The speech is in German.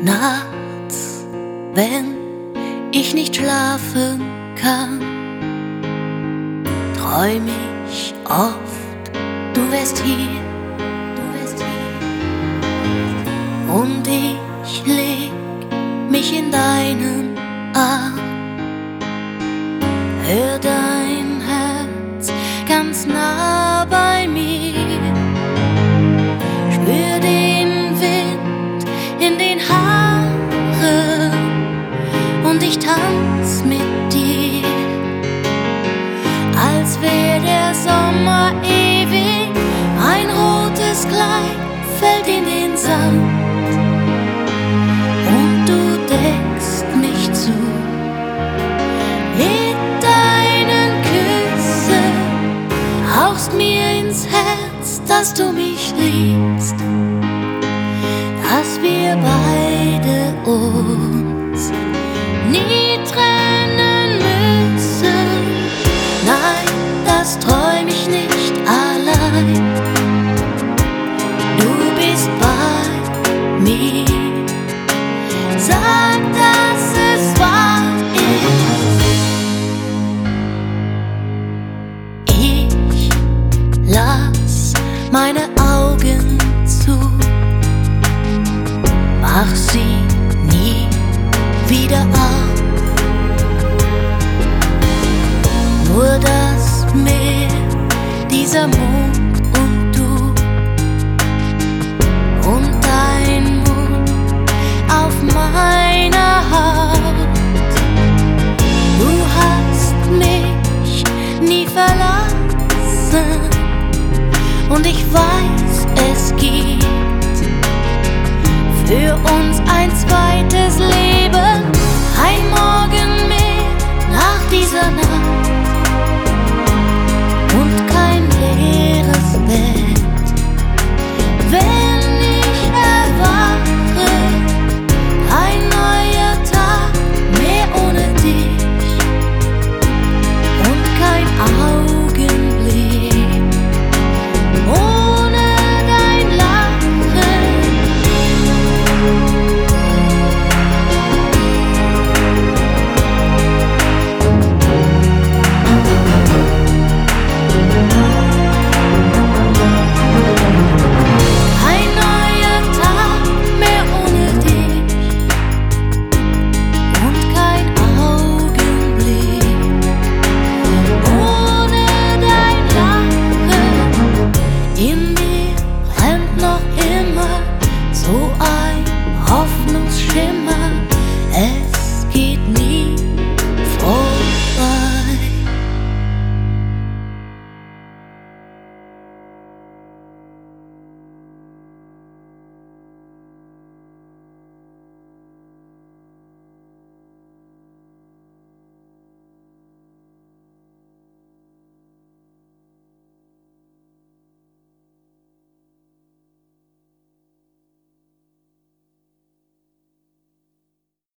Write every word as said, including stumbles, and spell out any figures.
Nachts, wenn ich nicht schlafen kann, träum ich oft, du wärst hier, du wärst hier. Und ich leg mich in deinen Arm, hör dein Herz ganz nah bei mir, spür den Wind in den Haaren und ich tanz mit dir, als wär der Sommer ewig. Ein rotes Kleid fällt in den Sand und du deckst mich zu mit deinen Küssen, hauchst mir ins Herz, dass du mich liebst, dass wir beide uns nie trennen müssen. Nein, das träum ich nicht allein. Du bist bei mir. Sag, dass es wahr ist. Ich lass meine Augen zu, mach sie nie wieder auf. Nur das Meer, dieser Mond und du und dein Mund auf meiner Haut. Du hast mich nie verlassen und ich weiß, es gibt für uns ein, zwei